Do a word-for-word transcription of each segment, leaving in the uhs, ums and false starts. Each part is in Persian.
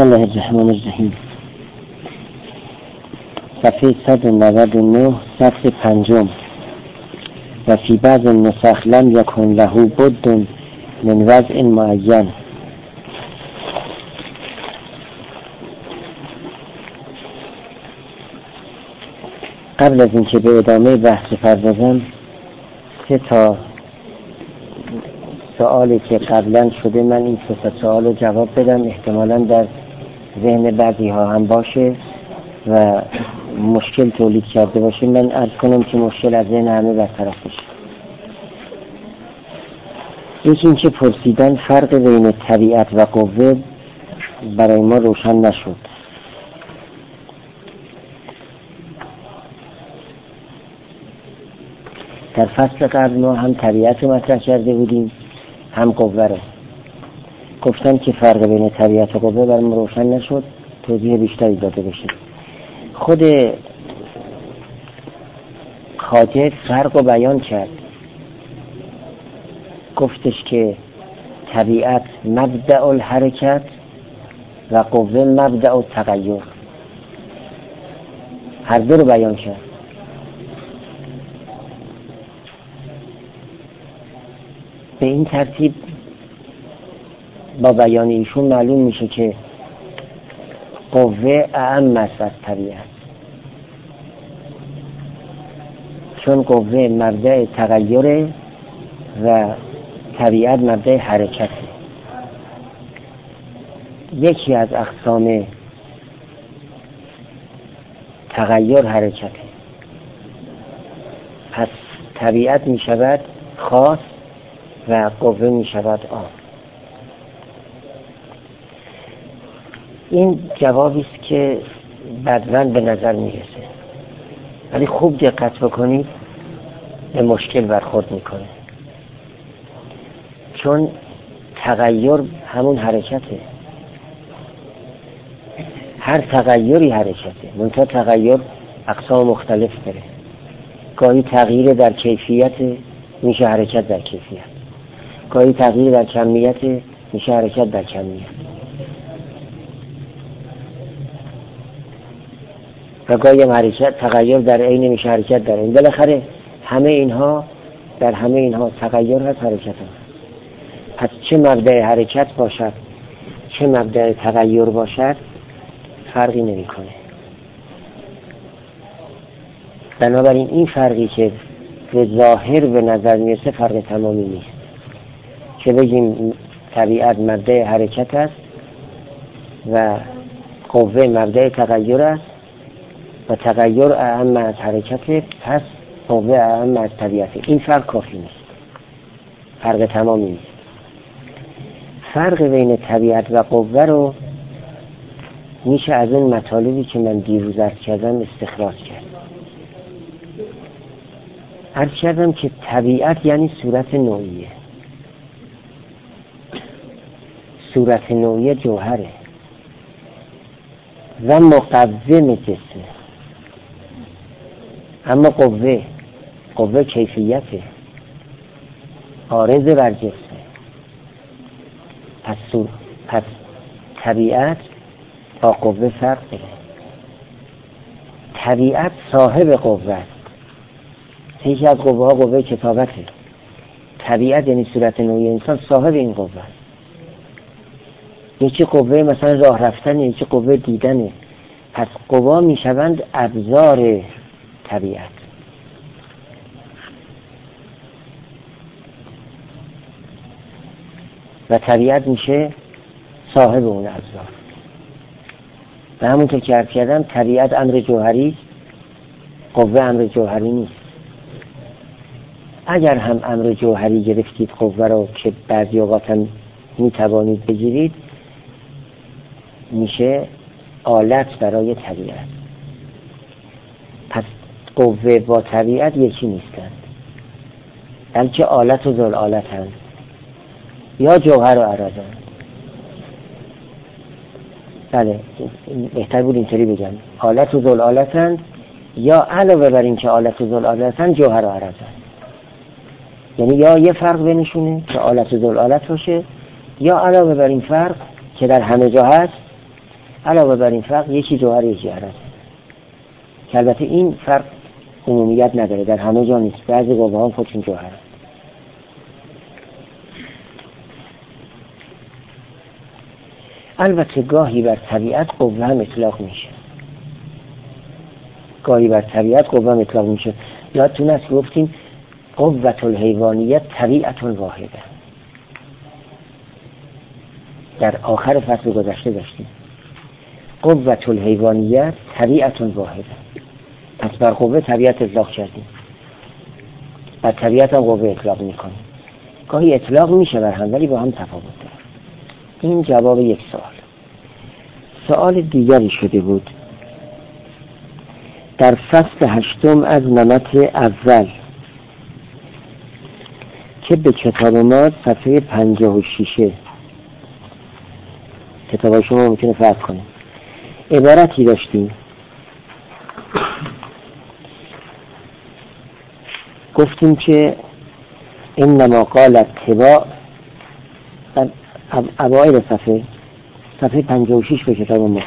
بسم الله الرحمن الرحیم. صفحه صد و نود و نه سطر پنجم. و فی بعض النسخ لم یکن له بد من وضع معین. قبل از اینکه به ادامه بحث بپردازم، سه تا سوالی که قبلا شده من این سه تا سوال رو جواب بدم، احتمالاً در ذهن بعضی ها هم باشه و مشکل تولید کرده باشه. من عرض کنم که مشکل از ذهن همه برطرف بشه. یکی این که پرسیدن فرق بین طبیعت و قوه برای ما روشن نشد. در فصل قبل ما هم طبیعت رو مطرح کرده بودیم، هم قوه رو. گفتم که فرق بین طبیعت و قوه برای ما روشن نشد، توضیح بیشتری داده بشه. خود خواجه فرق رو بیان کرد، گفتش که طبیعت مبدأ الحرکت و قوه مبدأ التغیر. هر دو رو بیان کرد. به این ترتیب با بیان ایشون معلوم میشه که قوه اعم است از طبیعت، چون قوه مبدأ تغییره و طبیعت مبدأ حرکته. یکی از اقسام تغییر حرکته، پس طبیعت میشود خاص و قوه میشود عام. این جوابی است که بدون به نظر میرسه، ولی خوب دقت بکنید به مشکل برخورد میکنه، چون تغییر همون حرکته. هر تغییری حرکته، منتها تغییر اقسام مختلف داره. گاهی تغییر در کیفیت میشه حرکت در کیفیت، گاهی تغییر در کمیت میشه حرکت در کمیت، و گاهی حرکت تغییر در عین میشه حرکت در عین. بالاخره همه اینها در همه اینها تغییر هست، حرکت هست. پس چه مبدأ حرکت باشد چه مبدأ تغییر باشد فرقی نمی کنه. بنابراین این فرقی که به ظاهر به نظر میرسه فرق تمامی نیست، که بگیم طبیعت مبدأ حرکت است و قوه مبدأ تغییر است و تغییر اعم از حرکت، پس قوه اعم از طبیعت. این فرق کافی نیست، فرق تمامی نیست. فرق بین طبیعت و قوه رو میشه از این مطالبی که من دیروز عرض کردم استخراج کرد. عرض کردم که طبیعت یعنی صورت نوعیه. صورت نوعیه جوهره و مقوم جسمه. اما قوه قوه کیفیته، عارض بر جسمه. پس, پس طبیعت با قوه فرق داره. طبیعت صاحب قوه است. یکی از قوه ها قوه کتابته. طبیعت یعنی صورت نوعی انسان صاحب این قوه است. یکی قوه مثلا راه رفتن، یکی قوه دیدنه. پس قوه می شوند ابزار طبیعت. و طبیعت میشه صاحب اون ابزار. و همونطور که عرض کردم طبیعت امر جوهری، قوه امر جوهری نیست. اگر هم امر جوهری گرفتید قوه رو، که بعضی اوقات هم میتوانید بگیرید، میشه آلت برای طبیعت. پس قوه با طبیعت یکی نیستند، بلکه آلت و ذل آلت هست، یا جوهر و عرضند. بله، بهتر بود اینطوری بگم، آلت و ذل آلتند، یا علاوه بر این که آلت و ذل آلتند جوهر و عرضند. یعنی یا یه فرق بینشونه که آلت و ذل آلت باشه، یا علاوه بر این فرق که در همه جا هست علاوه بر این فرق یکی جوهر یکی عرض، که البته این فرق عمومیت نداره، در همه جا نیست، بعضی قوه ها خودشون جوهر هست. البته گاهی بر طبیعت قوه هم اطلاق میشه، گاهی بر طبیعت قوه هم اطلاق میشه. یادتون هست گفتیم قوة الحیوانیت طبیعت واحده، در آخر فصل گذشته داشتیم قوة الحیوانیت طبیعت واحده. پس بر قوه طبیعت اطلاق کردیم، بر طبیعت هم قوه اطلاق میکنیم. گاهی اطلاق میشه بر هم ولی با هم تفاوت داره. این جواب یک سوال. سوال دیگری شده بود در فصل هشتم از نمط اول که به کتاب ما صفحه پنجاه و شش، کتاب شما ممکنه فرق کنه، عبارتی داشتیم گفتیم که انما قال اتباع، اوائل صفحه صفحه پنجاه و شش به کتاب ما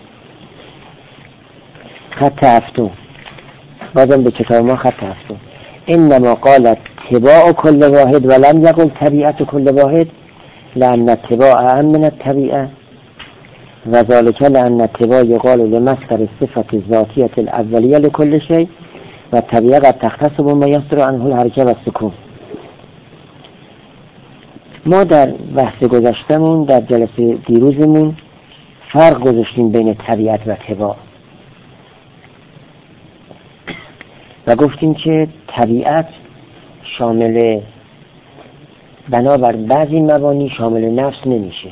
خط هفتم، بازم به کتاب ما خط هفتم، انما قال اتباع کل واحد ولم یقل طبیعت کل واحد لأن اتباع اعم من الطبیعه و ذلك لأن اتباع یقال لمصدر الصفة الذاتیة الاولیه لكل شيء و الطبیعه قد تختص بما یصدر عنه الحرکه و السکون. ما در بحث گذشتمون، در جلسه دیروزمون فرق گذاشتیم بین طبیعت و اتباع و گفتیم که طبیعت شامل بنابر بعضی مبانی شامل نفس نمیشه،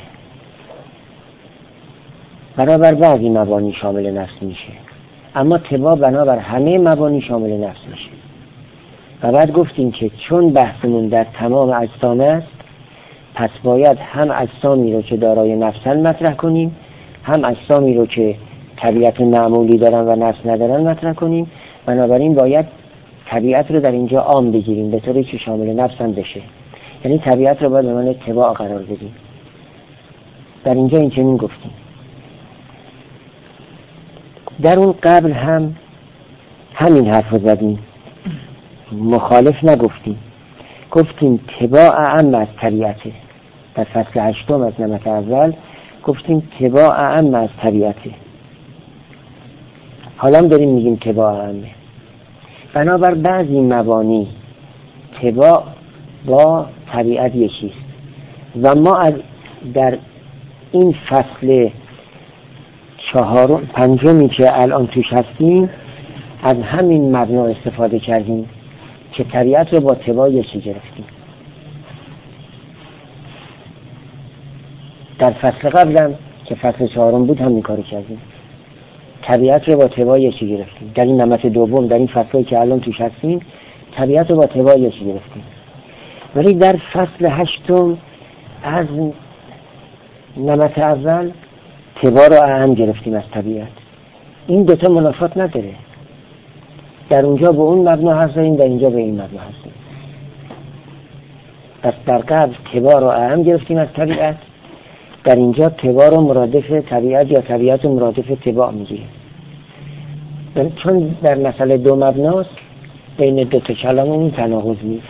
بنابر بعضی مبانی شامل نفس میشه، اما اتباع بنابر همه مبانی شامل نفس میشه. و بعد گفتیم که چون بحثمون در تمام اجسام است، پس باید هم اجسامی رو که دارای نفسن مطرح کنیم، هم اجسامی رو که طبیعت معمولی دارن و نفس ندارن مطرح کنیم. بنابراین باید طبیعت رو در اینجا عام بگیریم به طوری که شامل نفسن بشه، یعنی طبیعت رو باید به معنی اتباع قرار بدیم. در اینجا این چنین گفتیم. در اون قبل هم همین حرف رو زدیم، مخالف نگفتیم، گفتیم تباع اعم از طبیعته. در فصل هشتم از نمط اول گفتیم تباع اعم از طبیعته، حالا هم داریم میگیم تباع اعمه. بنابر بعضی مبانی تباع با طبیعت یکیست و ما از در این فصل چهارم پنجمی که الان توش هستیم از همین مبنا استفاده کردیم که طبیعت رو با تباع یکی گرفتیم. در فصل قبلم که فصل چهارم بود هم این کارو کردیم، طبیعت رو با تباع یکی گرفتیم. در این نمط دوم، در این فصلی که الان توش هستیم، طبیعت رو با تباع یکی گرفتیم. ولی در فصل هشتم از نمط اول تباع رو اهم گرفتیم از طبیعت. این دوتا منافات نداره، در اونجا به اون مبنا هستیم، در اینجا به این مبنا هستیم. پس در قبل تباع رو اهم گرفتیم از طبیعت، در اینجا تباع رو مرادف طبیعت یا طبیعت رو مرادف تباع میگیریم. چون در مسئله دو مبناست بین دو تا کلام این تناقض نیست.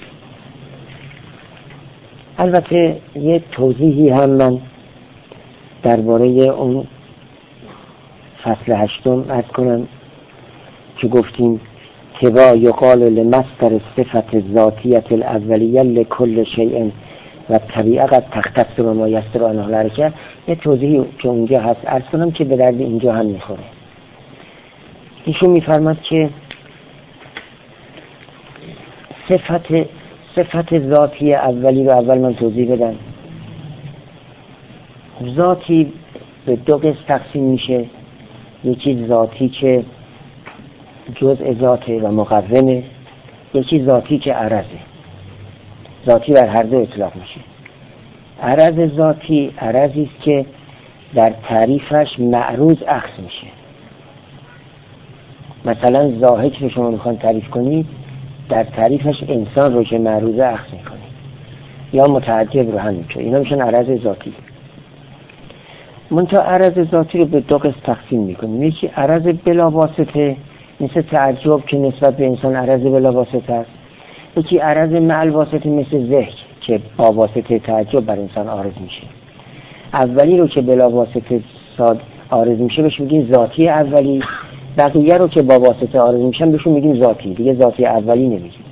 البته یه توضیحی هم من درباره اون فصل هشتم عرض کنم که گفتیم تباع یقال لمصدر الصفة الذاتیة الاولیه لكل شیء و طبیعه قد تختص بما یصدر عنه الحرکه. یه توضیحی که اونجا هست عرض کنم که به درد اینجا هم میخوره. ایشون میفرماد که صفت صفت ذاتی اولی رو اول من توضیح بدم. ذاتی به دو قسم تقسیم میشه، یکی ذاتی که جزء ذاته و مقومه، یکی ذاتی که عرضه. ذاتی بر هر دو اطلاق میشه. عرض ذاتی عرضی است که در تعریفش معروض اخذ میشه. مثلا ضاحک رو شما میخوان تعریف کنید، در تعریفش انسان رو که معروضه اخذ میکنید، یا متعجب رو همینطور. اینا میشن عرض ذاتی. منتها عرض ذاتی رو به دو قسم تقسیم میکنیم. یکی عرض بلا واسطه، مثل تعجب که نسبت به انسان عرض بلا واسطه است. یکی عرض مع الواسطه مثل ذکر که با واسطه تعجب بر انسان عارض میشه. اولی رو که بلا واسطه عارض میشه بهش میگیم ذاتی اولی، بقیه رو که با واسطه عارض میشن بهشون میگیم ذاتی، دیگه ذاتی اولی نمیگیم.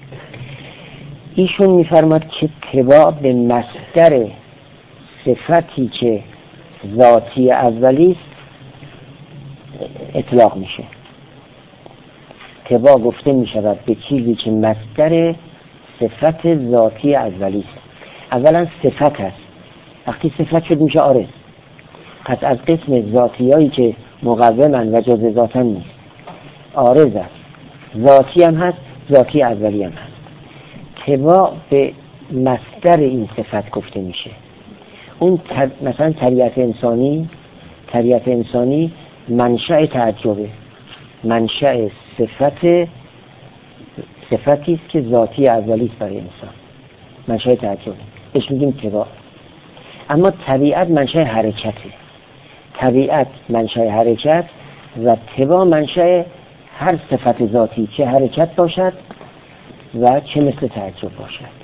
ایشون میفرماد که تبع به مصدر صفتی که ذاتی اولی است اطلاق میشه. تبع گفته میشود به چیزی که مصدر صفت ذاتی اولی است. اولا صفت است، وقتی صفت شد میشه عارض. پس از قسم ذاتی هایی که مقومن و جز ذاتن نیست، عارض است. ذاتی هم هست، ذاتی اولی هم هست. تبع به مصدر این صفت گفته میشه. اون تر... مثلا طبیعت انسانی، طبیعت انسانی منشأ تعجبه، منشأ صفت صفتی است که ذاتی اولی است برای انسان، منشأ تعجبه، بهش میگیم تبع. اما طبیعت منشأ حرکته، طبیعت منشأ حرکت و تبع منشأ هر صفت ذاتی، چه حرکت باشد و چه مثل تعجب باشد.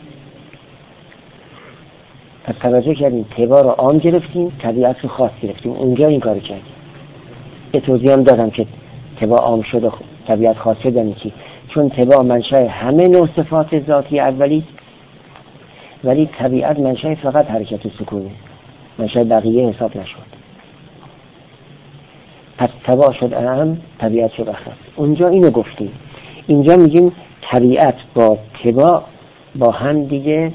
پس توجه کردیم تبع رو عام گرفتیم، طبیعت رو خاص گرفتیم، اونجا این کار کردیم. یه توضیح هم دادم که تبع عام شد و طبیعت خاص شد یعنی چی؟ چون تبع منشأ همه نوع صفات ذاتی اولی، ولی طبیعت منشأ فقط حرکت و سکونه، منشأ بقیه حساب نشد. پس تبع شد اعم، طبیعت شد اخص. اونجا اینو گفتیم. اینجا میگیم طبیعت با تبع با هم دیگه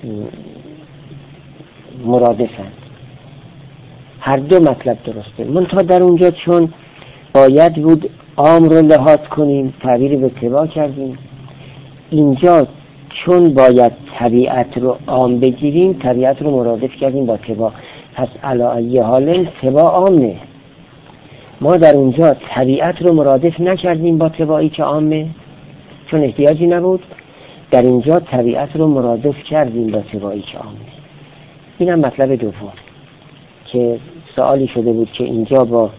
مرادفند، هر دو مطلب درسته. منتها در اونجا چون باید بود عام رو لحاظ کنیم تعبیر به تبع کردیم، اینجا چون باید طبیعت رو عام بگیریم طبیعت رو مرادف کردیم با تبع. پس علی ای حال تبع عامه. ما در اونجا طبیعت رو مرادف نکردیم با تبعی که عامه چون احتیاجی نبود، در اینجا طبیعت رو مرادف کردیم با تبعی که عامه. این هم مطلب دوم که سوالی شده بود که اینجا با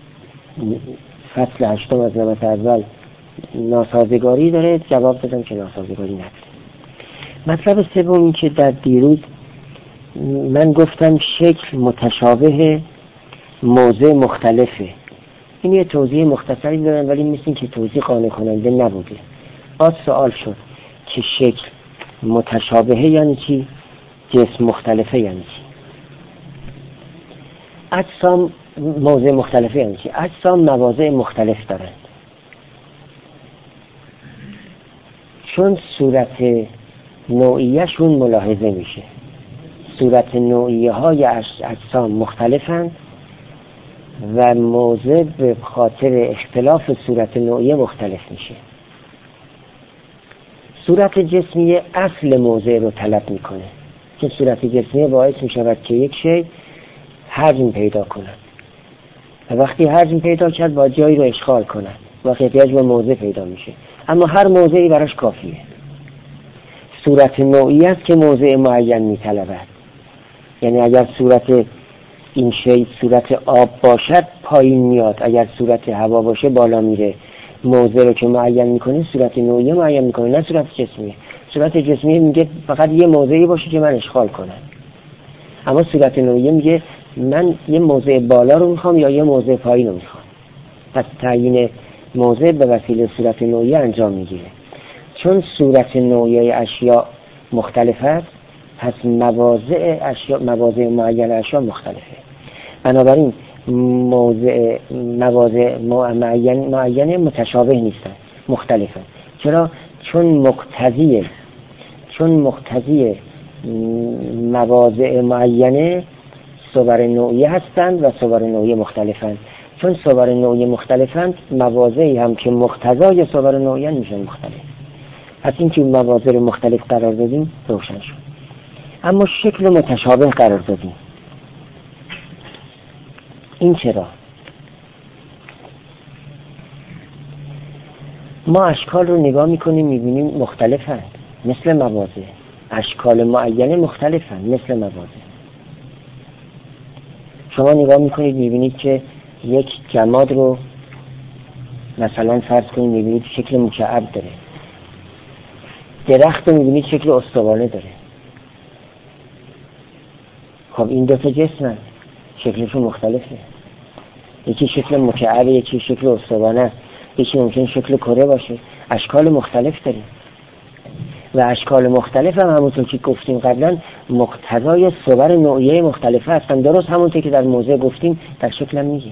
فصل هشتم از نمط اول ناسازگاری داره، جواب دادم که ناسازگاری نداره. مطلب سوم این که در دیروز من گفتم شکل متشابه، موضع مختلفه. این یه توضیح مختصری دارم ولی مثل که توضیح قانع کننده نبوده. باز سوال شد که شکل متشابه یعنی چی؟ جسم مختلفه یعنی چی؟ اجسام موضع مختلفه یعنی چی؟ اجسام مواضع مختلف دارند. چون صورت نوعیه شون ملاحظه میشه. صورت نوعیه های اجسام مختلفند و موضع به خاطر اختلاف صورت نوعیه مختلف میشه. صورت جسمیه اصل موضع رو طلب میکنه که صورت جسمیه باعث میشود که یک شی حجم پیدا کنه و وقتی حجم پیدا کرد با جایی رو اشغال کنه وقتی احتیاج به موضع پیدا میشه، اما هر موضعی براش کافیه. صورت نوعی است که موضع معین میطلبد. یعنی اگر صورت این شی صورت آب باشد پایین میاد، اگر صورت هوا باشه بالا میره. موضع رو که معین میکنه صورت نوعی معین میکنه، نه صورت جسمیه. صورت جسمیه میگه فقط یه موضعی باشه که من اشغال کنم، اما صورت نوعی میگه من یه موضع بالا رو میخوام یا یه موضع پایین رو میخوام. پس تعیین موضع به وسیله صورت نوعی انجام میگیره. چون صورت نوعی اشیاء مختلف است پس مواضع اشیاء مواضع معین اشیاء مختلفه. بنابراین موضع مواضع معین معین متشابه نیستن، مختلفن. چرا؟ چون مقتضی چون مقتضی مواضع معینه صور نوعی هستند و صور نوعی مختلفند. چون صور نوعی مختلفند مواضعی هم که مقتضای صور نوعی میشن مختلف. پس این که مواضع رو مختلف قرار دادیم روشن شد. اما شکل متشابه قرار دادیم. این چرا؟ ما اشکال رو نگاه میکنیم میبینیم مختلفند مثل مواضع. اشکال معینه مختلفند مثل مواضع. شما نگاه میکنید میبینید که یک جماد رو مثلا فرض کنید میبینید شکل مکعب داره، درخت رو میبینید شکل استوانه داره. خب این دو تا جسمن، شکلشون مختلفه، یکی شکل مکعب، یکی شکل استوانه است، یکی ممکن شکل کره باشه، اشکال مختلف داره و اشکال مختلف هم همونطور که گفتیم قبلا مقتضای صور نوعیه مختلفه هستن. درست همونطور که در موضع گفتیم در شکل هم میگیم.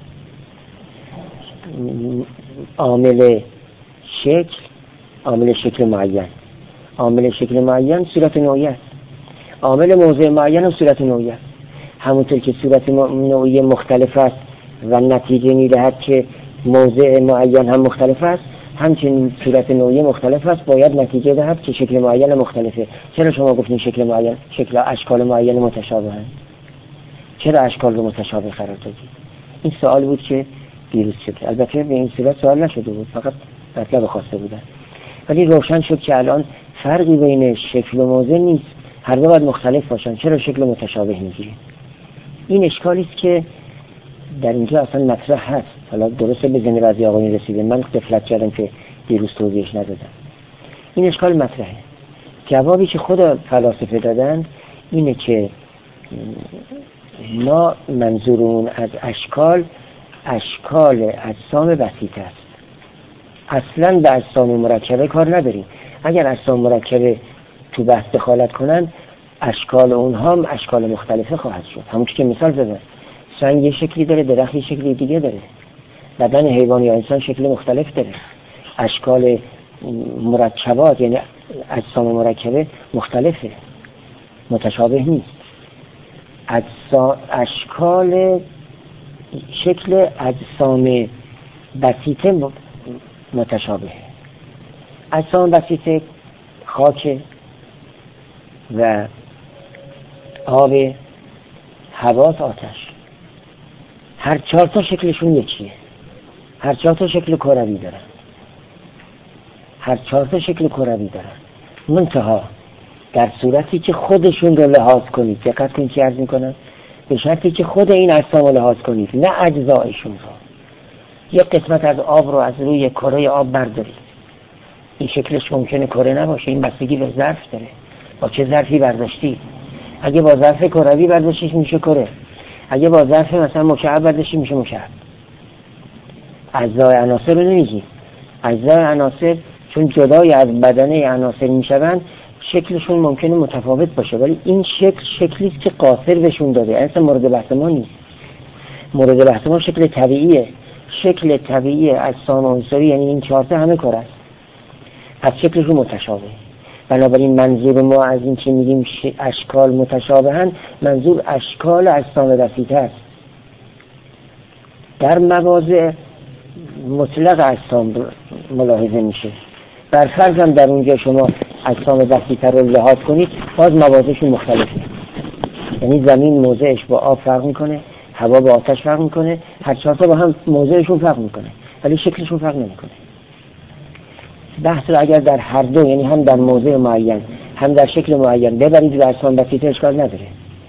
عامل شکل، عامل شکل معین، عامل شکل معین صورت نوعی است، عامل موضع معین هم صورت نوعی است. همونطور که صورت نوعی مختلف است و نتیجه میدهد که موضع معین هم مختلف است، همچنین صورت نوعی مختلف است باید نتیجه دهد که شکل معین مختلفه. چرا شما گفتین شکل معین، شکل اشکال معین متشابه هست؟ چرا اشکال رو متشابه قرار دادید؟ این سوال بود که دیروز شد. البته به این صورت سوال نشده بود، فقط مطلب خواسته بودن، ولی روشن شد که الان فرقی بین شکل و موضع نیست، هر دو باید مختلف باشن. چرا شکل متشابه میگیرید؟ این اشکالی است که در اینجا اصلا مطرح هست. حالا درسته به ذهن بعضی آقایون رسیده، من غفلت کردم که دیروز توضیحش ندادم. این اشکال مطرحه. جوابی که خود فلاسفه دادند اینه که ما منظورون از اشکال اشکال اجسام بسیطه است، اصلا به اجسام مرکبه کار نداریم. اگر اجسام مرکبه تو بحث دخالت کنن اشکال اونها هم اشکال مختلفه خواهد شد. همونطور که مثال زدم، سنگ یه شکلی داره، درخت یه شکلی دیگه داره، بدن حیوان یا انسان شکل مختلف داره، اشکال مرکبات یعنی اجسام مرکبه مختلفه، متشابه نیست. اجسام اشکال شکل اجسام بسیطه متشابه. اجسام بسیطه خاک و آب، هوا، آتش، هر چهار تا شکلشون یکیه، هر چهار تا شکل کروی دارن، هر چهار تا شکل کروی دارن، منتها در صورتی که خودشون رو لحاظ کنید، دقت کنید که عرض میکنم، به شرطی که خود این اجسام رو لحاظ کنید نه اجزایشون رو. یک قسمت از آب رو از روی کره آب بردارید، این شکلش ممکنه کره نباشه، این بستگی به ظرف داره، با چه ظرفی برداشتید. اگه با ظرف کروی برداشتید میشه کره، اگه با ظرف مثلا مکعب برداشتید میشه مکعب. اجزای عناصر رو نمیگیم، اجزای عناصر چون جدای از بدنه عناصر میشوند شکلشون ممکنه متفاوت باشه، ولی این شکل شکلی است که قاصر بهشون داده، اصلا مورد بحث ما نیست. مورد بحث ما شکل طبیعیه، شکل طبیعی اجسام عنصری یعنی این چهار تا همه کره است، پس شکلشون متشابه. بنابراین منظور ما از این که میگیم اشکال متشابهن، منظور اشکال اجسام بسیطه است. در مواضع مطلق اجسام ملاحظه میشه، بر فرض هم در اونجا شما اجسام بسیطه رو لحاظ کنید باز مواضعشون مختلفه، یعنی زمین موضعش با آب فرق میکنه، هوا با آتش فرق میکنه، هر چهار تا با هم موضعشون فرق میکنه ولی شکلشون فرق نمیکنه. بحث رو اگر در هر دو، یعنی هم در موضع معین هم در شکل معین ببرید در اجسام بسیطه اشکال نداره.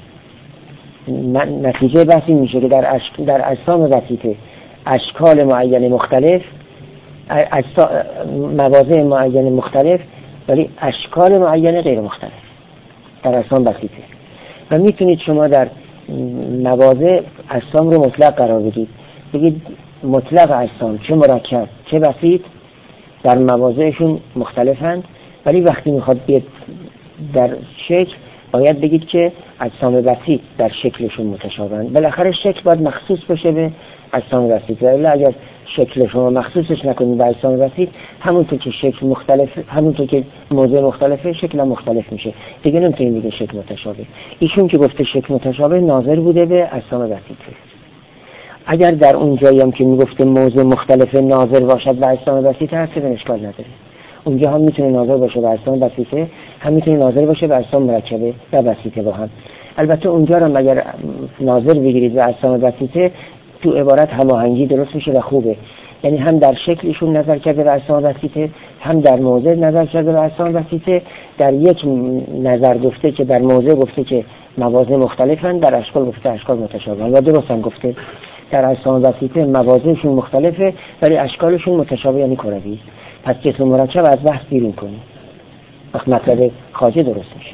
نتیجه بحث این میشه که در اشک... در اجسام بسیطه اشکال معین مختلف، اجسام مواضع معین مختلف ولی اشکال معین غیر مختلف در اجسام بسیطه. و میتونید شما در مواضع اجسام رو مطلق قرار بدید، بگید مطلق اجسام چه مرکب چه بسیط در مواضعشون مختلفند، ولی وقتی میخواد بیاد در شکل باید بگید که اجسام بسیط در شکلشون متشابهند. بالاخره شکل باید مخصوص باشه به اجسام بسیط، ولی اگر شکل شما مخصوصش نکنید به اجسام بسیط، همونطور که شکل مختلف، همونطور که موضع مختلفه شکل هم مختلف میشه، دیگه نمیتونید بگید شکل متشابه. ایشون که گفته شکل متشابه ناظر بوده به اجسام بسیطه. اگر در اون جایی هم که میگفته موضع مختلف ناظر باشد به اجسام بسیطه هست به اشکال نداره. اونجا هم میتونه ناظر باشه به اجسام بسیطه، هم میتونه ناظر باشه به اجسام مرکبه و بسیطه با هم. البته اونجا هم اگر ناظر بگیرید به اجسام بسیطه تو عبارت هماهنگی درست میشه و خوبه، یعنی هم در شکلشون نظر کرده به اجسام بسیطه، هم در موضع نظر کرده به اجسام بسیطه. در یک نظر گفته که در موضع گفته که مواضع مختلفن، در اشکال گفته اشکال متشابه و درست هم گفته در اجسام بسیطه مواضعشون مختلفه ولی اشکالشون متشابه یعنی کروی. پس جسم مرکب از بحث بیرون کنیم وقت مطلب خواجه درست میشه.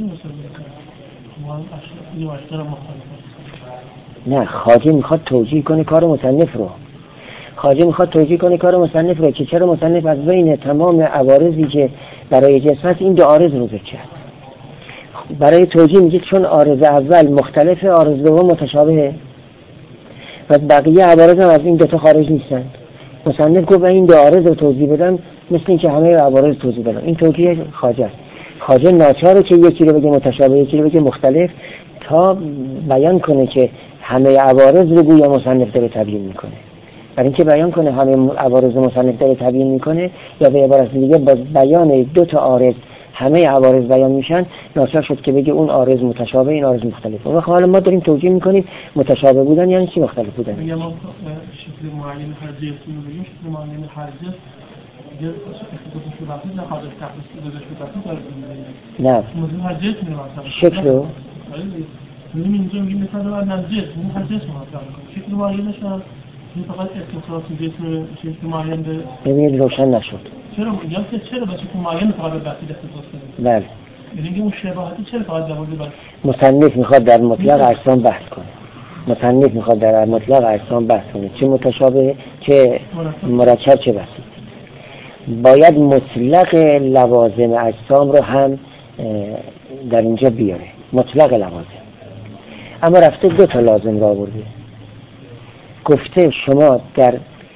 نه، خواجه میخواد توجیه کنه کار مصنف رو. خواجه میخواد توجیه کنه کار مصنف رو که چرا مصنف از بین تمام عوارضی که برای جسم هست این دو عارض رو ذکر کرد. برای توجیه میگه چون عارض اول مختلفه عارض دوم متشابهه و بقیه عوارض هم از این دوتا خارج نیستن. مصنف گفت این دو عارض رو توضیح بدم مثل این که همه عوارض توضیح بدم. این توجیه خواجه است. خواجه ناچاره که یکی رو بگه متشابه یکی رو بگه مختلف تا بیان کنه که همه عوارض رو گویا مصنف داره تبیین میکنه. برای اینکه بیان کنه همه عوارض مصنف داره تبیین میکنه یا به عبارت دیگه با بیان دو تا عارض همه عوارض بیان میشن، ناچار شد که بگه اون عارض متشابه این عارض مختلف. و حالا ما داریم توجیه میکنیم متشابه بودن یعنی چی مختلف بودن. میگم ما شکل معین هر جنس رو بگیم شکل معین هر جنس یه شکل شباهتی نه حاضر تخصیص داده شباهتی داره. نه. مثلا هر جنس میشه. شکل رو میگیم اینجا میگیم مثلا هر جنس، اون هر جنس مثلا شکل معینش این فقط اختصاص جسم شکل معین ده. ببینید روشن نشد. چرا میگم که چرا به شکل معین فقط بحث اختصاص کنه؟ بله. یعنی اون شباهتی چرا فقط در مورد بحث؟ مصنف میخواد در مطلق اجسام بحث کنه. مصنف میخواد در مطلق اجسام بحث کنه. چه متشابه چه مرکب چه بسیط. باید مطلق لوازم اجسام رو هم در اینجا بیاره. مطلق لوازم. اما رفته دو تا لازم را آورده. گفته شما در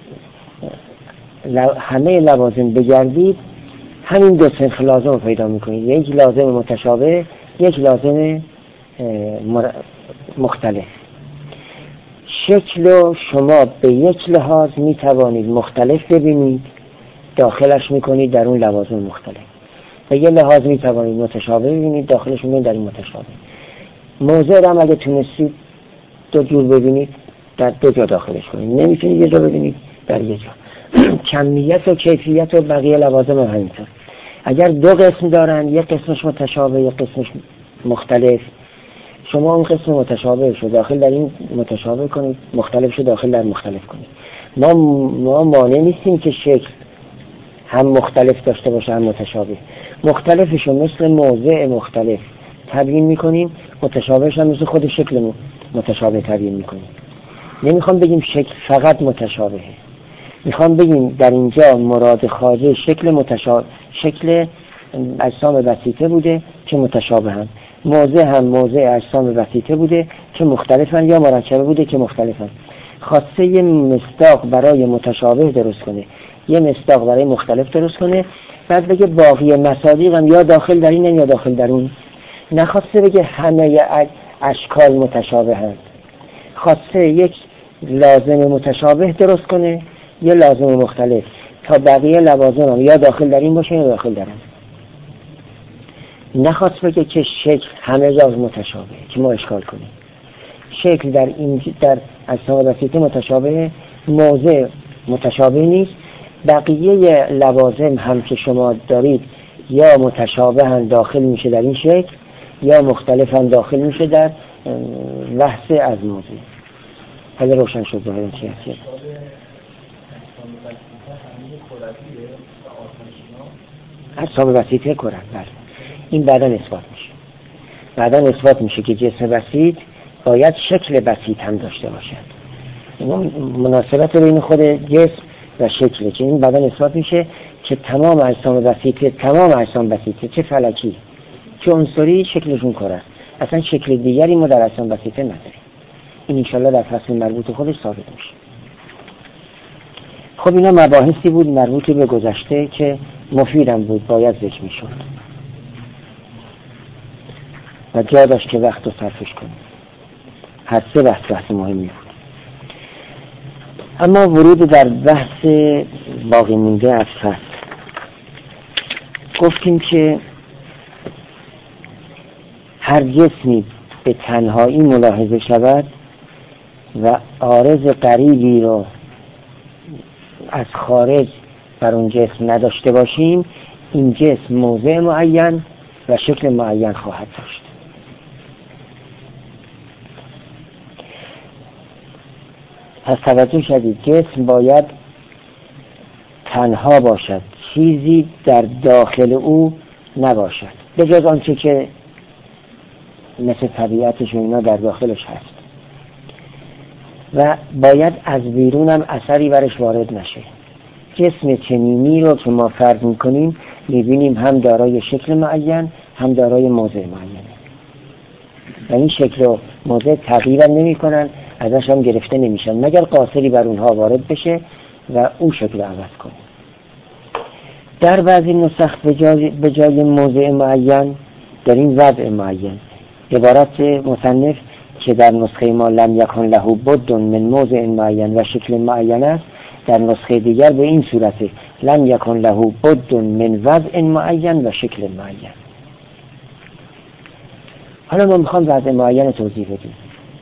همه لوازم بگردید همین دو صنف لازم رو پیدا میکنید، یک لازم متشابه یک لازم مختلف. شکل رو شما به یک لحاظ میتوانید مختلف ببینید داخلش میکنید در اون لوازم مختلف، به یک لحاظ میتوانید متشابه ببینید داخلش میکنید در این متشابه. موضع هم اگه تونستید دو جور ببینید در دو جا داخلش کنید، نمیتونید یه جا ببینید در یه جا. کمیت و کیفیت و بقیه لوازم هم همینطور. اگر دو قسم دارن یک قسمش متشابه یک قسمش مختلف، شما اون قسم متشابه شو داخل در این متشابه کنید، مختلف شو داخل در مختلف کنید. ما ما مانع نیستیم که شکل هم مختلف داشته باشه هم متشابه. مختلفشو مثل موضع مختلف تبیین میکنیم، متشابهش هم مثل خود شکل متشابه تبیین میکنیم. نمیخوام بگیم شکل فقط متشابهه، میخوام بگیم در اینجا مراد خواجه شکل متشابه، شکل اجسام بسیطه بوده که متشابه هم، موضع هم موضع اجسام بسیطه بوده که مختلفن یا مرکبه بوده که مختلفن. خواسته یه مصداق برای متشابه درست کنه، یه مصداق برای مختلف درست کنه، بعد بگه باقی مصادیق هم یا داخل در این یا داخل در اون. نخواسته بگه همه اشکال متشابه هست، خواسته یک لازم متشابه درست کنه یه لازم مختلف تا بقیه لوازم هم یا داخل در این باشه یا داخل در اون. نخواست بگه که شکل همه جا متشابه که ما اشکال کنیم. شکل در این در اجسام بسیطه متشابه، موضع متشابه نیست، بقیه لوازم هم که شما دارید یا متشابه هم داخل میشه در این شکل یا مختلف هم داخل میشه در بحث از موضوع. حالا روشن شد ظاهرا چی هست. اجسام بسیطه کرد. بله. این بعدا اثبات میشه. بعدا اثبات میشه که جسم بسیط باید شکل بسیط هم داشته باشد. این مناسبت بین خود جسم و شکل که این بعدا اثبات میشه که تمام اجسام بسیطه تمام اجسام بسیطه چه فلکی چه عنصری شکلشون کرد. اصلا شکل دیگری ما در اجسام بسیطه نداریم. این انشالله در فصل مربوط خودش ثابت میشه. خب اینا مباحثی بود مربوط به گذشته که مفیدم بود، باید ذکر میشد و جا داشت که وقت رو صرفش کنیم. هر سه بحث بحث مهمی بود. اما ورود در بحث باقی مونده از فصل، گفتیم که هر جسمی به تنهایی ملاحظه شود و عارض غریبی رو از خارج بر اون جسم نداشته باشیم، این جسم موضع معین و شکل معین خواهد داشت. پس توجه شدید جسم باید تنها باشد، چیزی در داخل او نباشد به جز آنچه که مثل طبیعتش و اینا در داخلش هست و باید از بیرونم اثری برش وارد نشه. جسم چنینی رو که ما فرض میکنیم میبینیم هم دارای شکل معین هم دارای موضع معینه و این شکل و موضع تغییر نمی کنن، ازش هم گرفته نمیشن مگر قاصری بر اونها وارد بشه و او شکل عوض کنه. در بعضی نسخ به جای, به جای موضع معین داریم وضع معین. عبارت مصنف که در نسخه ما لم یکن له بد من موضع معین و شکل معین است، در نسخه دیگر به این صورته لم یکن له بد من وضع معین و شکل معین. حالا ما میخوام وضع معین توضیح بدیم.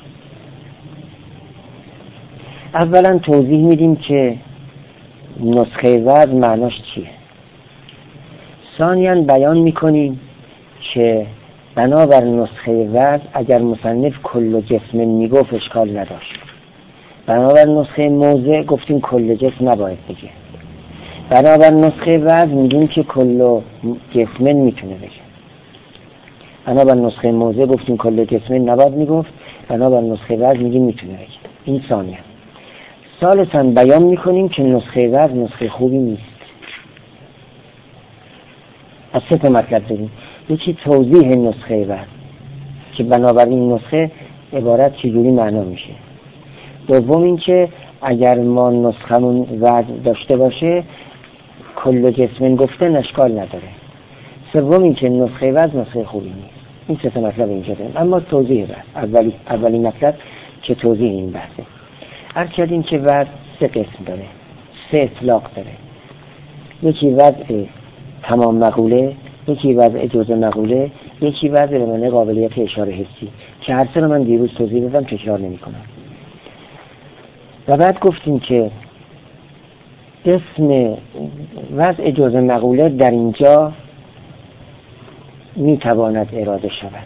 اولا توضیح میدیم که نسخه وضع معناش چیه. ثانیاً بیان میکنیم که بنابر نسخه وضع اگر مصنف کل جسم میگفت اشکال نداشت، بنابر نسخه موضع گفتیم کل جسم نباید بگه، بنابر نسخه وضع میگیم که کل جسم میتونه بگه، بنابر نسخه موضع گفتیم کل جسم نباید میگفت، بنابر نسخه وضع میگیم میتونه بگه. این ثانیه. ثالثاً بیان میکنیم که نسخه وضع نسخه خوبی نیست. از سه تا مطلب داریم. یکی توضیح نسخه وضع که بنابر این نسخه عبارت چجوری معنا میشه. دوم این که اگر ما نسخمون وضع داشته باشه کل جسم گفته اشکال نداره. سوم این که نسخه وضع نسخه خوبی نیست. این سه تا مطلب اینجا داریم. اما توضیح وضع اولی اولی مطلب که توضیح این بحثه. هر کردیم که وضع سه قسم داره، سه اطلاق داره. یکی وضع تمام مقوله، یکی وضع جزء مقوله، یکی وضع به معنی قابلیت اشاره حسی که هر سه رو من دیروز توضیح دادم، تکرار نمی کنم. و بعد گفتیم که اسم وضع جزء مقوله در اینجا می تواند اراده شود.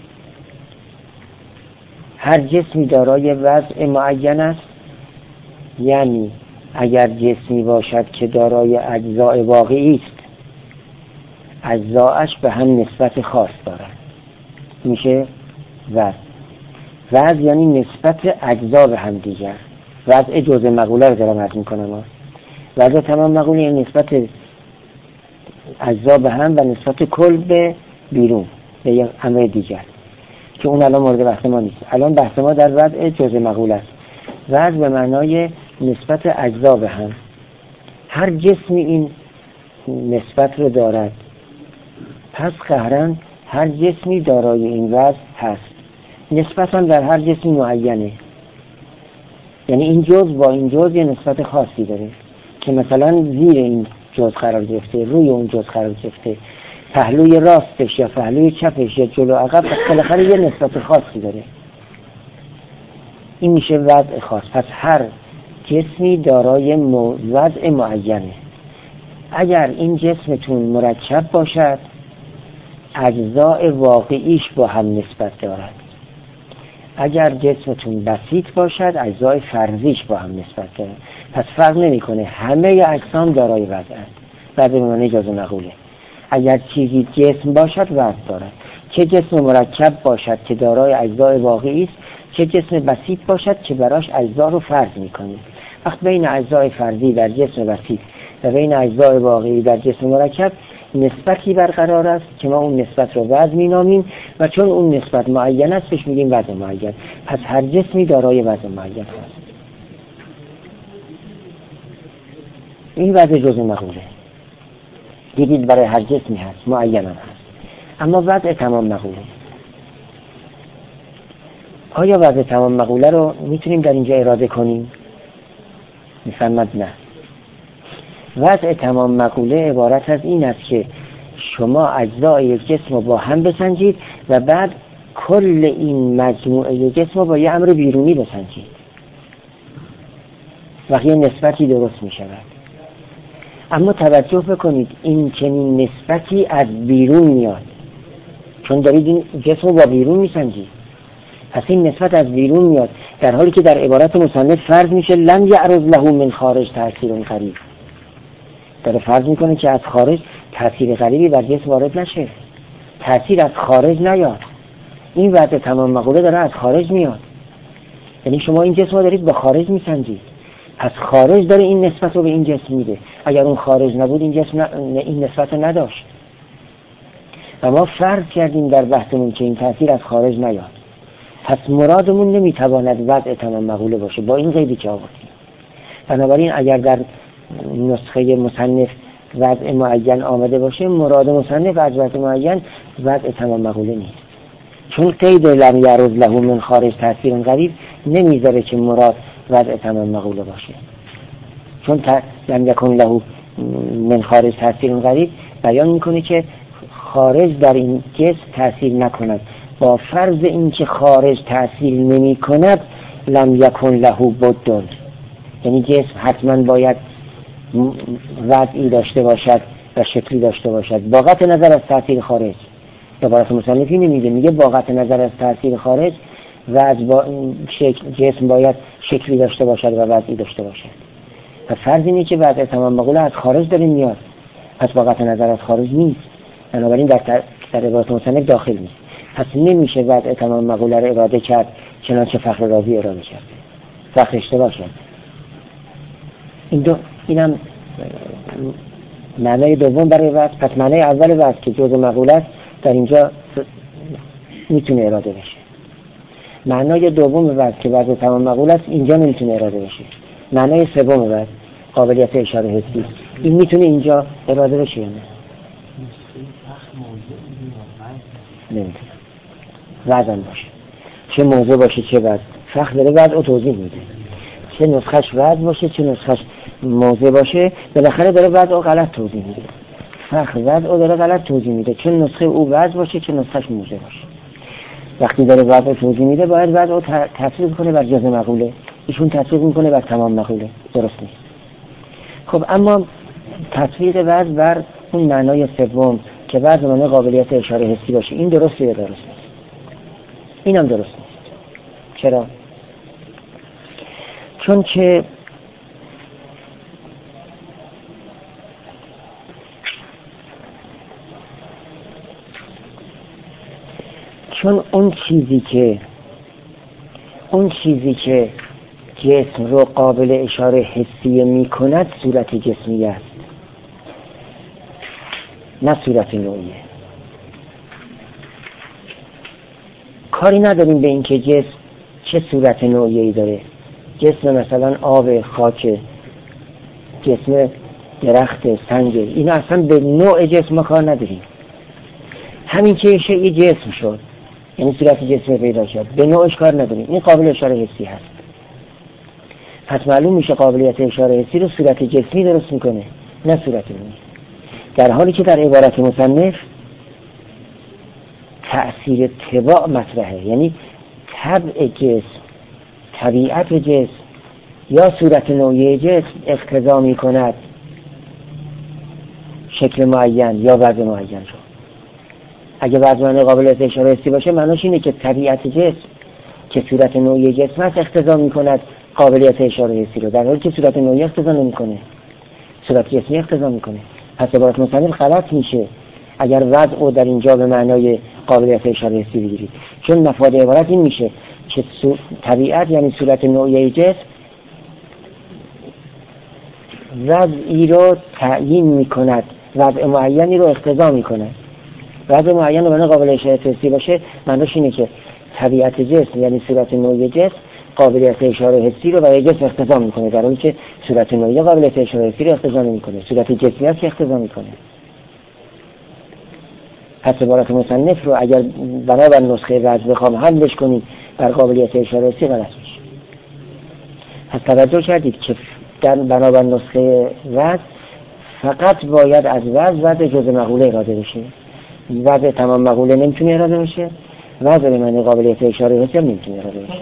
هر جسمی دارای وضع معین است، یعنی اگر جسمی باشد که دارای اجزاء واقعی است، اجزاءش به هم نسبت خاص دارند، میشه وضع. وضع یعنی نسبت اجزا به هم دیگر. وضع جزء مقوله رو دارم عرض میکنم. وضع تمام مقوله یعنی نسبت اجزا به هم و نسبت کل به بیرون به یک امر دیگر که اون الان مورد بحث ما نیست. الان بحث ما در وضع جزء مقوله است. وضع به معنای نسبت اجزا به هم. هر جسمی این نسبت رو دارد، پس قهرن هر جسمی دارای این وضع هست. نسبت هم در هر جسمی معینه، یعنی این جزء با این جزء یه نسبت خاصی داره که مثلا زیر این جزء قرار گرفته، روی اون جزء قرار گرفته، پهلوی راستش یا پهلوی چپش یا جلو عقب، بالاخره یه نسبت خاصی داره. این میشه وضع خاص. پس هر جسمی دارای وضع معینه. اگر این جسمتون مرکب باشد اجزاء واقعیش با هم نسبت دارد. اگر جسمتون بسیط باشد اجزاء فرضیش با هم نسبت دارد. پس فرق نمیکنه، همه اجسام دارای وضع است. وضع به معنی جزء مقوله. اگر چیزی جسم باشد وضع دارد. چه جسم مرکب باشد که دارای اجزاء واقعی است، چه جسم بسیط باشد که براش اجزا رو فرض میکنه. وقت بین اجزاء فرضی در جسم بسیط و بین اجزاء واقعی در جسم مرکب نسبتی برقرار است که ما اون نسبت رو وضع مینامیم و چون اون نسبت معین است بهش میگیم وضع معین. پس هر جسمی دارای وضع معین است. این وضع جزء مقوله. دیدید برای هر جسمی هست، معین هم هست. اما وضع تمام مقوله، آیا وضع تمام مقوله رو میتونیم در اینجا اراده کنیم؟ میفرماد نه. وضع تمام مقوله عبارت از این است که شما اجزای یک جسم رو با هم بسنجید و بعد کل این مجموعه جسم رو با یه امر بیرونی بسنجید و یه نسبتی درست می شود. اما توجه بکنید این چنین نسبتی از بیرون میاد، چون دارید این جسم رو با بیرون می سنجید. پس این نسبت از بیرون میاد. در حالی که در عبارت مصنف فرض میشه لم یعرض له من خارج تأثیر غریب، داره فرض میکنه که از خارج تأثیر غریبی بر جسم وارد نشه، تأثیر از خارج نیاد. این وضع تمام مقوله داره از خارج میاد، یعنی شما این جسم رو دارید با خارج میسنجید، پس خارج داره این نسبت رو به این جسم میده. اگر اون خارج نبود این جسم ن... این نسبت رو نداشت. و ما فرض کردیم در بحثمون که این تأثیر از خارج نیاد، پس مرادمون نمیتواند وضع تمام مقوله باشه با این قیدی که آوردیم. بنابراین اگر در نسخه مصنف وضع معین آمده باشه، مراد مصنف از وضع معین وضع تمام مقوله نیست، چون قید لم یعرض له من خارج تأثیر غریب نمیذاره که مراد وضع تمام مقوله باشه، چون ت... لم یکن له من خارج تأثیر غریب بیان میکنه که خارج در این جسم تأثیر نکند. با فرض این که خارج تأثیر نمی کند لم یکن له بد، یعنی جسم حتما باید وضعی داشته باشد و شکلی داشته باشد با قطع نظر از تأثیر خارج. عبارت مصنفی نمیگه، میگه با قطع نظر از تأثیر خارج وضع با شکل جسم باید شکلی داشته باشد و وضعی داشته باشد. و فرض اینه که وضع تمام مقوله از خارج داره میاد، پس با قطع نظر از خارج نیست، بنابراین در در عبارت مصنف داخل نیست. پس نمیشه وضع تمام مقوله رو اراده کرد چنانچه فخر رازی اراده کرد. فخر اشتباه کرد. این دو اینم معنای دوم برای وضع. پس معنای اول وضع که جزء مقوله است در اینجا میتونه اراده بشه. معنای دوم وضع که وضع تمام مقوله است اینجا نمیتونه اراده بشه. معنای سوم وضع قابلیت اشاره حسی، این میتونه اینجا اراده بشه یا نه؟ نمیتونه. وضع باشه، چه موضوع باشه چه وضع. فخر داره وضع رو توضیح میده، چه نسخش وضع باشه چه نسخش موضوع باشه، بالاخره داره وضع رو غلط توضیح میده. فخر وضع رو داره غلط توضیح میده، چه نسخه او وضع باشه چه نسخش موضوع باشه. وقتی داره وضع رو توضیح میده باید وضع رو تطبیق کنه بر جزء مقوله، ایشون تطبیق میکنه بر تمام مقوله. درست نیست. خب اما تطبیق وضع بر اون معنای سوم که وضع معنی قابلیت اشاره حسی باشه، این درسته یا درست نیست؟ اینم درست نیست. چرا؟ چون که چون اون چیزی که اون چیزی که جسم رو قابل اشاره حسی می کند صورت جسمی است، نه صورت نوعیه. کاری نداریم به این که جسم چه صورت نوعیه‌ای داره. جسم مثلا آب، خاک، جسم درخت، سنگ، اینا اصلا به نوع جسم کار نداریم. همین که شیء جسم شد یعنی صورت جسم پیدا شد، به نوعش کار نداریم، این قابل اشاره حسی هست. پس معلوم میشه قابلیت اشاره حسی رو صورت جسمی درست میکنه نه صورت نوعی، در حالی که در عبارت مصنف تأثیر طباع مطرحه، یعنی طبع جسم، طبیعت جسم یا صورت نوعی جسم اقتضا میکند شکل معین یا وضع معین رو. اگه وضع معنی قابلیت اشاره حسی باشه معناش اینه که طبیعت جسم که صورت نوعی جسم هست اقتضا میکند قابلیت اشاره حسی رو، در حالی که صورت نوعی اقتضا نمیکنه، صورت جسمی اقتضا میکنه. پس عبارت مصنف غلط میشه اگر وضع او در اینجا به معنای قابلیت اشاره حسی بگیرید، چون مفاد عبارت این میشه که طبیعت یعنی صورت نوعی جسم وضعی رو تعیین میکند، وضع معینی رو اقتضا میکند. وضع معین رو قابل اشاره حسی باشه معناش اینه که طبیعت جسم یعنی صورت نوعی جسم قابلیت اشاره حسی رو برای جسم اقتضا میکنه، در حالی که صورت نوعی قابلیت اشاره حسی رو اقتضا نمیکنه، صورت جسمی است که اقتضا میکنه. پس عبارت مصنف رو اگر بنابر نسخه وضع بخوام حملش کنید بر قابلیت اشاره حسی غلط میشه. پس توجه کردید که در بنابر نسخه وضع فقط باید از وضع وضع جزء مقوله اراده بشه، وضع تمام مقوله نمیتونه اراده بشه، وضع به معنی قابلیت اشاره حسی هم نمیتونه اراده بشه.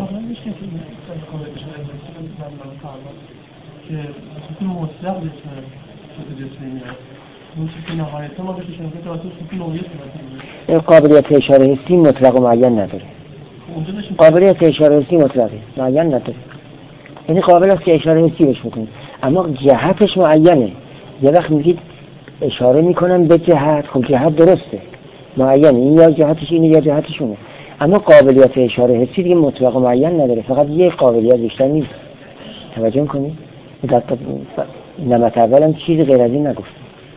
که مطلق جسمی اون چیزی که نهایتا ما بهش میگیم که واسه سوتی نوعی است. قابلیت اشاره حسی مطلق و معین نداره. قابلیت اشاره حسی مطلقه، معین نداره. یعنی قابل است که اشاره حسی بهش بکنید، اما جهتش معینه. یه وقت میگید اشاره میکنم به جهت، خب جهت درسته، معینه، این یا جهتش اینه یا جهتش اونه. اما قابلیت اشاره حسی دیگه مطلق و معین نداره، فقط یه قابلیت بیشتر نیست. توجه کنید. نمت اولم چیزی غیر از این نگفت.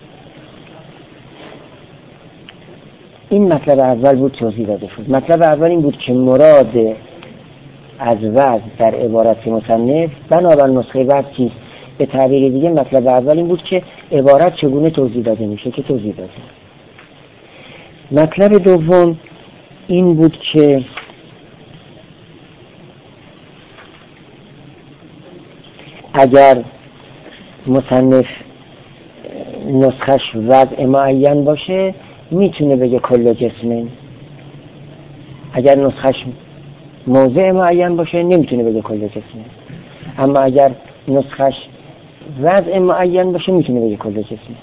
این مطلب اول بود توضیح داده شد. مطلب اول این بود که مراد از وضع در عبارت مصنف بنابر نسخه وضع چیست؟ به تعبیر دیگه مطلب اول این بود که عبارت چگونه توضیح داده میشه که توضیح داده. مطلب دوم این بود که اگر مصنف نسخش وضع معین باشه میتونه بگه کل جسمه، اگر نسخش موضع معین باشه نمیتونه بگه کل جسمه، اما اگر نسخش وضع معین باشه میتونه بگه کل جسمه.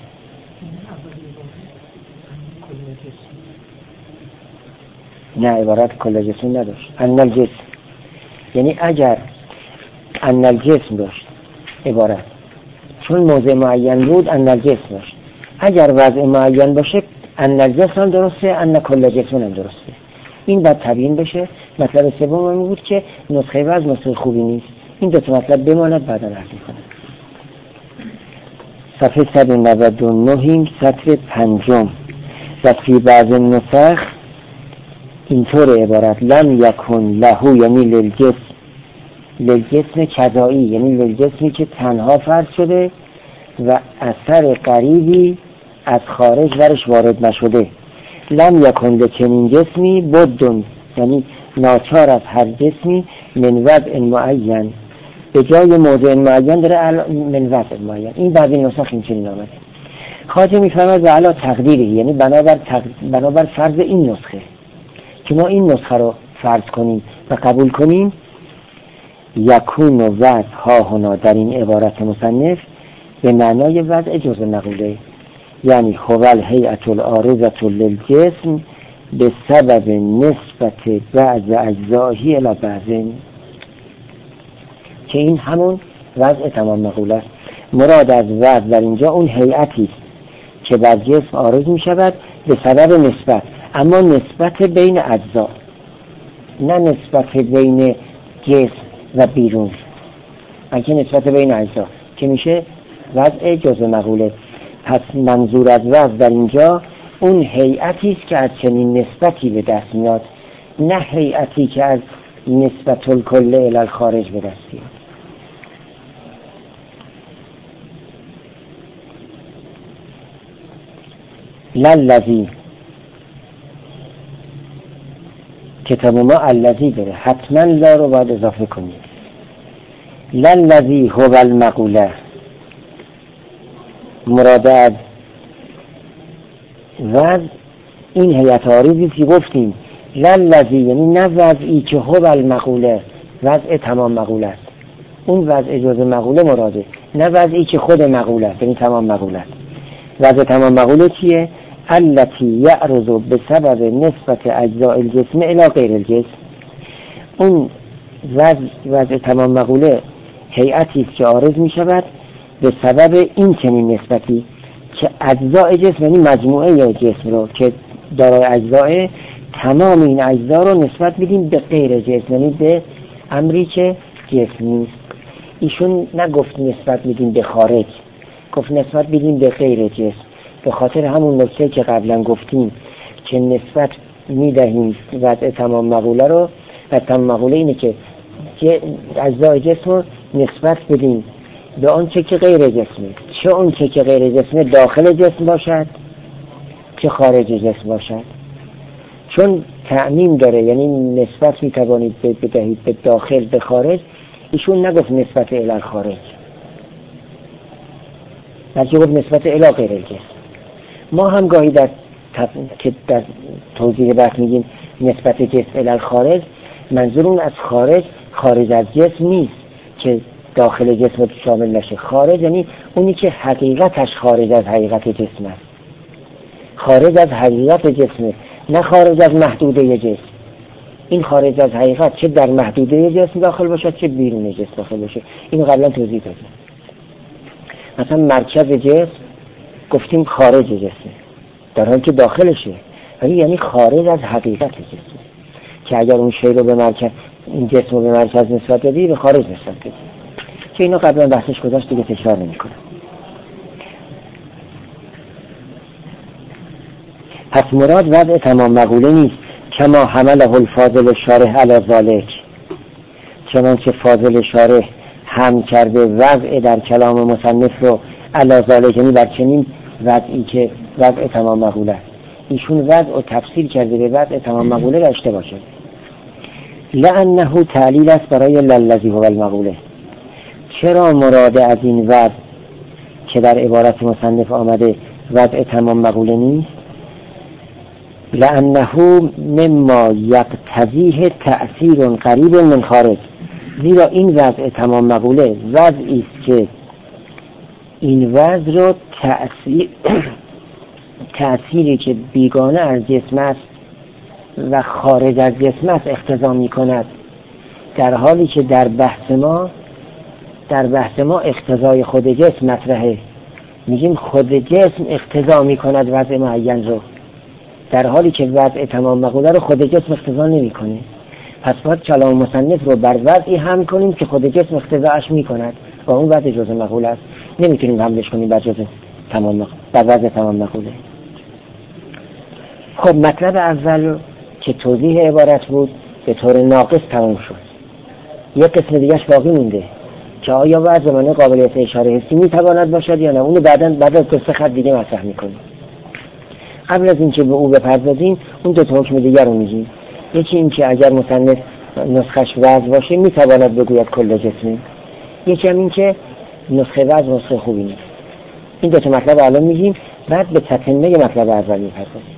نه، عبارت کل جسم نداشت. ان الجسم یعنی اگر ان الجسم داشت عبارت، چون موضع معین بود ان الجسم داشت. اگر وضع معین باشه ان الجسم هم درسته، ان کل جسم هم درسته. این باید تبیین بشه. مطلب سوم این بود که نسخه وضع نسخه خوبی نیست. این دو تا مطلب بماند، بعدا عرض می‌کنم. صفحه صد و نود و نه سطر پنجم. و فی بعض النسخ اینطور عبارت لم یکن له یعنی للجسم، للجسم کذایی یعنی للجسمی که تنها فرض شده و اثر قریبی از خارج ورش وارد نشده. لم یکن لچنین جسمی بدن یعنی ناچار از هر جسمی من وضع معین، به جای موضع معین داره من وضع معین. این بعضی نسخ این چنین آمده. خواجه میفرماید و علا تقدیری یعنی بنابر, تق... بنابر فرض این نسخه که ما این نسخه رو فرض کنیم و قبول کنیم، یکون و وضع ها هنا در این عبارت مصنف به معنای وضع جزء مقوله، یعنی هوال هیئت العارضة للجسم به سبب نسبت بعض اجزائه الی بعض، که این همون وضع تمام مقوله است. مراد از وضع در اینجا اون هیئتی است که بر جسم عارض می شود به سبب نسبت، اما نسبت بین اجزا، نه نسبت بین جسم و بیرون، بلکه نسبت بین اجزا که میشه وضع جزء مقوله. پس منظور از وضع در اینجا اون هیئتی است که از چنین نسبتی به دست میاد، نه هیئتی که از نسبت الکل الی الخارج به دست میاد. للذی کتاب ما الذی داره، حتما لا رو باید اضافه کنید. للذی هو المقوله، مراد از وضع این هیئت عارضی که گفتیم. للذی یعنی نه وضعی که هو المقوله، وضع تمام مقوله است، اون وضع جزء مقوله مراده، نه وضعی که خود مقوله است یعنی تمام مقوله است. وضع تمام مقوله چیه؟ التي یعرض به سبب نسبت اجزاء الجسم الی غیر الجسم. اون وضع, وضع تمام مقوله هیئتی است که عارض می شود به سبب این چنین نسبتی که اجزاء جسم یعنی مجموعه جسم رو که دارای اجزاء، تمام این اجزا رو نسبت میدیم به غیر جسم یعنی به امری که جسم نیست. ایشون نگفت نسبت میدیم به خارج، گفت نسبت میدیم به غیر جسم، به خاطر همون نکته که قبلا گفتیم که نسبت میدهیم وضع تمام مقوله رو. و تمام مقوله اینه که اجزای جسم رو نسبت بدیم به اون چه که غیر جسمه، چه اون چه که غیر جسمه داخل جسم باشد چه خارج جسم باشد. چون تعمیم داره یعنی نسبت میتوانید بدهید به داخل به خارج، ایشون نگفت نسبت الی الخارج، بلکه گفت نسبت الی غیر الجسم. ما هم گاهی در تف... که در توضیح بحث میگیم نسبت جسم الی الخارج، منظور اون از خارج خارج از جسم نیست که داخل جسم شامل نشه. خارج یعنی اونی که حقیقتش خارج از حقیقت جسم است، خارج از حقیقت جسمه، نه خارج از محدوده جسم. این خارج از حقیقت چه در محدوده جسم داخل باشد چه بیرون جسم داخل باشه. اینو قبلا توضیح دادم. مثلا مرکز جسم گفتیم خارج جسم، در حالی که داخلشه، ولی یعنی خارج از حقیقت جسم، که اگر اون شی رو به مرکز، این جسم رو به مرکز نسبت بدی، به خارج نسبت بدی، که اینو قبلا بحثش گذاشت، دیگه تکرار نمی‌کنم. پس مراد وضع تمام مقوله نیست، کما حمله الفاضل شارح علی ذلک، چنانچه فاضل شارح هم کرده وضع در کلام مصنف رو علی ذلک، یعنی بر چنین وضعی که وضع تمام مقوله، ایشون وضع و تفسیر کرده به وضع تمام مقوله و اشتباه شد. لأنه تعلیل است برای للذی هو المقوله. چرا مراد از این وضع که در عبارت مصنف آمده وضع تمام مقوله نیست؟ لأنه مما یقتضیه تأثیر قریب من خارج، زیرا این وضع تمام مقوله وضعی است که این وضع رو تأثیر تأثیری که بیگانه از جسم است و خارج از جسم است اقتضا می کند، در حالی که در بحث ما در بحث ما اقتضای خود جسم مطرحه. میگیم خود جسم اقتضا می کند وضع معین رو، در حالی که وضع تمام مقوله رو خود جسم اقتضا نمی کنه. پس باید کلام مصنف رو بر وضعی هم کنیم که خود جسم اقتضاش می کند و اون وضع جزء مقوله است. نمیتونیم حملش کنیم بر جزء تمام مقوله، بر وضع تمام مقوله. خب مطلب اول که توضیح عبارت بود به طور ناقص تمام شد. یک قسم دیگهش باقی مونده که آیا وضع معنی قابلیت اشاره حسی میتواند باشد یا نه. اونو بعداً بعد از دو سه خط دیگه مطرح میکنیم. قبل از اینکه به او بپردازیم اون دو تا حکم دیگر رو میگیم. یکی این که اگر مصنف نسخش وضع باشه میتواند بگوید کل جسمی، یکی هم این که نسخه وضع نسخه خوبی نیست. این دو تا مطلب الان میگیم، بعد به تتمه مطلب اول میپردازیم.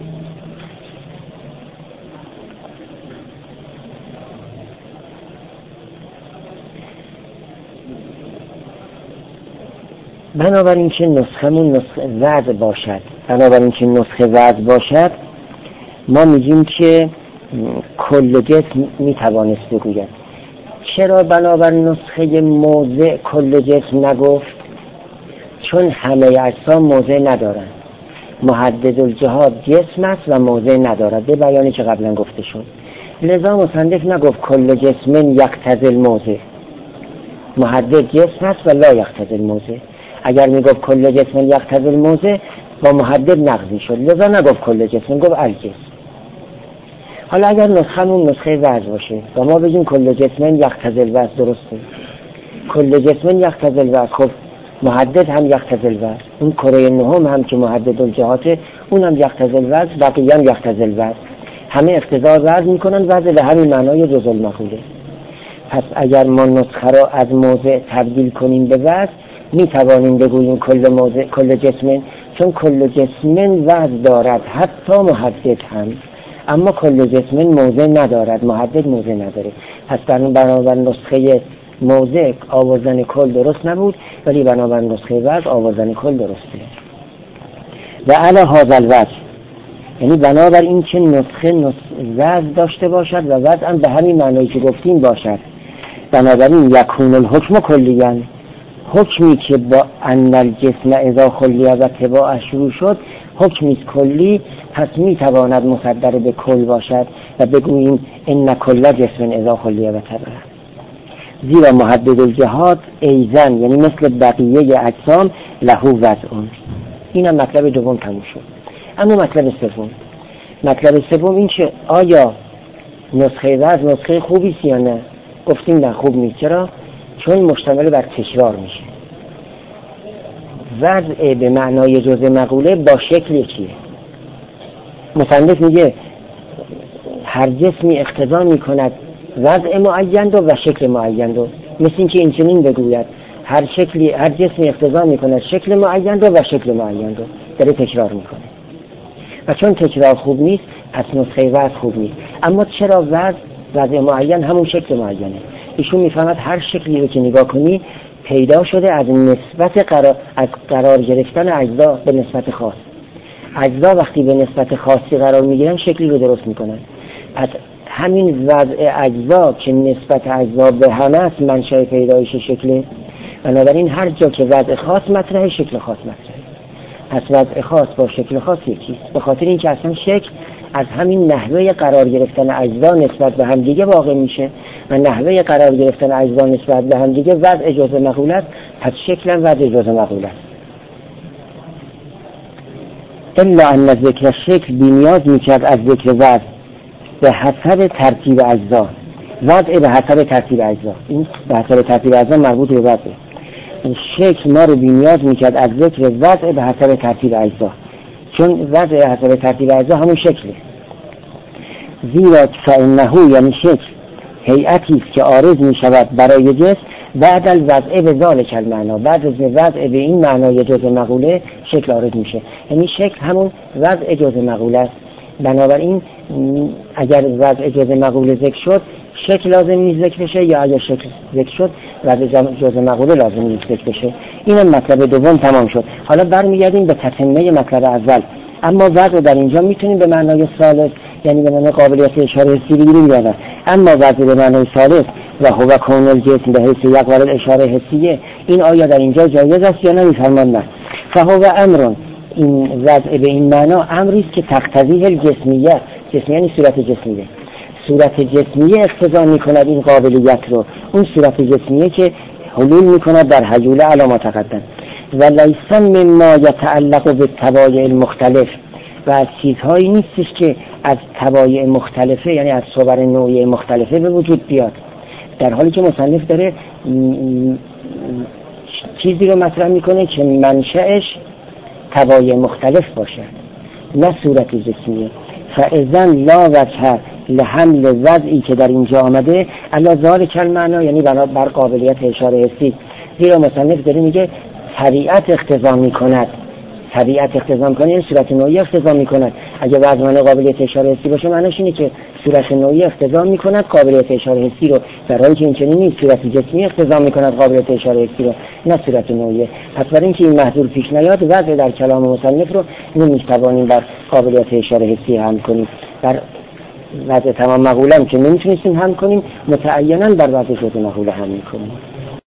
بنابراین که نسخمون نسخه وضع باشد بنابراین که نسخه وضع باشد ما میگیم که کل جسم میتوانست بگوید. چرا بنابر نسخه موضع کل جسم نگفت؟ چون همه اجسام موضع ندارند. محدد الجهات جسم است و موضع ندارد، به بیانی که قبلا گفته شد. لذا مصنف نگفت کل جسم یقتضی الموضع، محدد جسم است و لا یقتضی الموضع. اگر میگفت کل جسم یقتضی الموضع با محدد نقضی شد، لذا نگفت کل جسم، گفت الجسم. حالا اگر نسخمون نسخه وضع باشه و ما بگیم کل جسم یقتضی الوضع، درسته؟ کل جسم یقتضی الوضع، خب محدد هم یقتضی الوضع، اون کره نهم هم که محدد الجهاته اون هم یقتضی الوضع، بقیه هم یقتضی الوضع، همه اقتضا وضع میکنن وضع به همین معنای جزء المقوله. پس اگر ما نسخه را از موضع تبدیل کنیم به وضع می توانیم بگوییم کل موضع کل جسم، چون کل جسم وضع دارد حتی محدد هم، اما کل جسم موضع ندارد، محدد موضع نداره. پس بنابر نسخه موضع آوردن کل درست نبود، ولی بنابر نسخه وضع آوردن کل درسته. و علی هذا الوجه، یعنی بنابر این که نسخه نسخه وضع داشته باشد و وضع هم به همین معنایی که گفتیم باشد، بنابراین یکون الحکم کلیاً، حکمی که با ان الجسم اذا خلیه و تباع شروع شد حکمی کلی، پس میتواند مصدر به کل باشد و بگوییم ان کل جسم اذا خلیه و تباع، زیرا محدد الجهات ایزن، یعنی مثل بقیه اجسام، له وضعون. این هم مطلب دوم تموم شد. اما مطلب سوم مطلب سوم این که آیا نسخه وضع نسخه خوبی است یا نه؟ گفتیم نه، خوب نیست. چرا؟ چون مشتمل بر تکرار میشه. وضع به معنای جزء مقوله با شکل یکیه. مصنف میگه هر جسمی اقتضا میکند وضع معین و شکل معین رو، مثل این که این چنین بگوید هر شکلی هر جسمی اقتضا میکند شکل معین رو و شکل معین رو، داره تکرار میکنه. و چون تکرار خوب نیست پس نسخه وضع خوب نیست. اما چرا وضع وضع معین همون شکل معینه؟ ایشون میفهمد هر شکلی رو که نگاه کنی پیدا شده از نسبت قرار از قرار گرفتن اجزا به نسبت خاص. اجزا وقتی به نسبت خاصی قرار میگیرن شکلی رو درست میکنن. پس همین وضع اجزا که نسبت اجزا به هم است منشأ پیدایش شکله. بنابراین هر جا که وضع خاص مطرحه شکل خاص مطرحه. پس وضع خاص با شکل خاص یکیست، به خاطر اینکه اصلا شکل از همین نحوه قرار گرفتن اجزا نسبت به هم دیگه واقع میشه و نحوه قرار گرفتن اجزا نسبت به هم دیگه وضع جزء مقول است، پس شکل هم وضع جزء مقول است. الا ان ذکر شکل بی‌نیاز میکرد از ذکر وضع به حسب ترتیب اجزا. وضع به حسب ترتیب اجزا، این به حسب ترتیب اجزا مربوط به وضع. شکل ما رو بی‌نیاز میکرد از ذکر وضع به حسب ترتیب اجزا، چون وضع به حسب ترتیب اجزا همون شکله. زیرا فانه یعنی شکل هیئتی است که عارض میشود برای جسم بعد الوضع به ذالک المعنا، بعد از وضع به این معنای جزء مقوله شکل عارض میشه. یعنی شکل همون وضع جزء مقوله است. بنابراین اگر وضع جزء مقوله ذکر شد شکل لازم نیست ذکر بشه، یا اگر شکل ذکر شد وضع جزء مقوله لازم نیست ذکر بشه. این مطلب دوم تمام شد. حالا برمیگردیم به تتمه مطلب اول. اما وضع در اینجا میتونیم به معنای ثالث، یعنی به معنای قابلیت اشاره حسی بگیریم یا نه. اما وضع به معنای ثالث و هو کون الجسم به حیث یقبل الاشاره حسیه، این آیا در اینجا جایز است یا نه؟ میفرمان نه. فهو امر، این وضع به این معنا امری است که تقتضی الجسمیت، جسمی یعنی صورت جسمیه، صورت جسمیه اقتضا میکند این قابلیت رو، اون صورت جسمیه که حلول میکند در حجول علی ما تقدم. و لیس مما یتعلق بالطبایع المختلف، و از چیزهایی نیستش که از طبایع مختلفه یعنی از صور نوعی مختلفه به وجود بیاد، در حالی که مصنف داره چیزی رو مطرح میکنه که منشأش طبایع مختلف باشه نه صورت جسمیه. فاذن لا وجه لحمل وضعی که در اینجا آمده علی ذالک المعنا، یعنی بر قابلیت اشاره حسی. زیرا مصنف داره میگه طبیعت اقتضا میکند، طبیعت اقتضا میکنه یعنی صورت نوعی اقتضا میکند. اگه بعض معنی قابلیت اشاره حسی باشه معنیش اینه که صورت نوعی اقتضا میکند قابلیت اشاره حسی رو، در حالی که این چنین نیست، صورت جسمی اقتضا میکند قابلیت اشاره حسی رو نه صورت نوعی. پس برای اینکه این محذور پیش نیاد وضع در کلام مصنف رو نمیتوانیم بر قابلیت اشاره حسی حمل کنیم، بر وضع تمام مقوله که نمیتونیم حمل کنیم متعینا بر وضع جزء مقوله حمل کنیم.